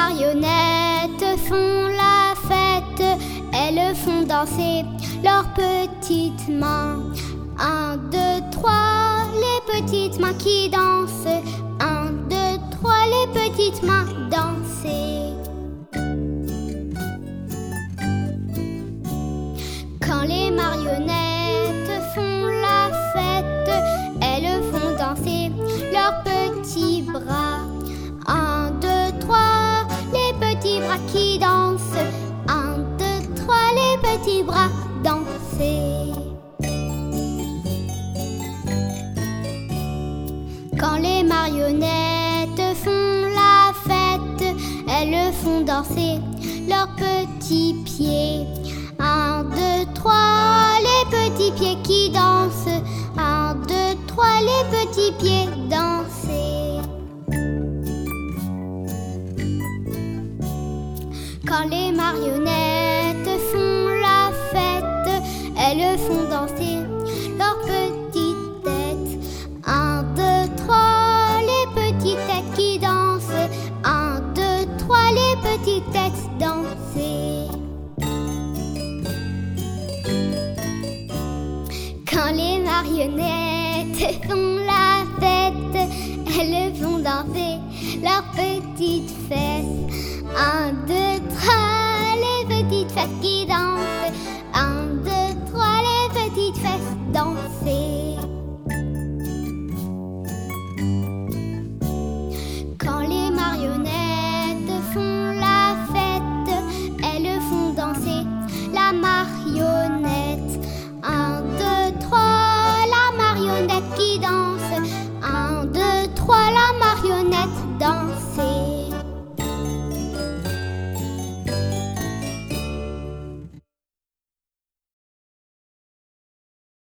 marionnettes font la fête, elles font danser leurs petites mains. 1, 2, 3, les petites mains qui dansent. 1, 2, 3, les petites mains danser. Quand les marionnettes font la fête, elles font danser leurs petits bras. 1, 2, 3, les petits bras qui dansent. 1, 2, 3, les petits bras danser. Quand les marionnettes font la fête, elles font danser leurs petits pieds. 1, 2, 3, les petits pieds qui dansent. 1, 2, 3, les petits pieds danser. Quand les marionnettes font la fête, elles font danser leurs petites têtes. 1, 2, 3, les petites têtes qui dansent. 1, 2, 3, les petites têtes danser. Quand les marionnettes font la fête, elles font danser leurs petites fesses. 1, 2, 3, les petites fesses qui dansent. 1, 2, 3, les petites fesses danser.